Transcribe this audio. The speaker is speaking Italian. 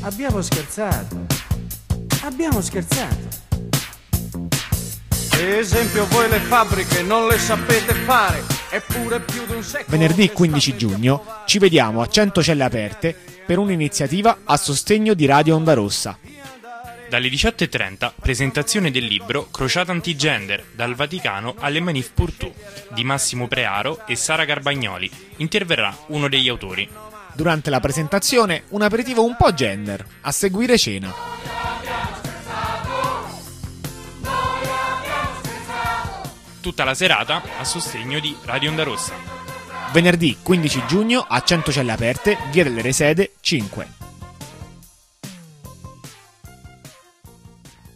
Abbiamo scherzato. Abbiamo scherzato. Per esempio voi le fabbriche non le sapete fare, eppure più di un secolo. Venerdì 15 giugno ci vediamo a 100 celle aperte per un'iniziativa a sostegno di Radio Onda Rossa. Dalle 18:30 presentazione del libro Crociata Antigender, dal Vaticano alle Manif pour Tout di Massimo Prearo e Sara Garbagnoli. Interverrà uno degli autori. Durante la presentazione un aperitivo un po' gender, a seguire cena. Tutta la serata a sostegno di Radio Onda Rossa. Venerdì 15 giugno a 100 celle aperte, via delle Resede 5.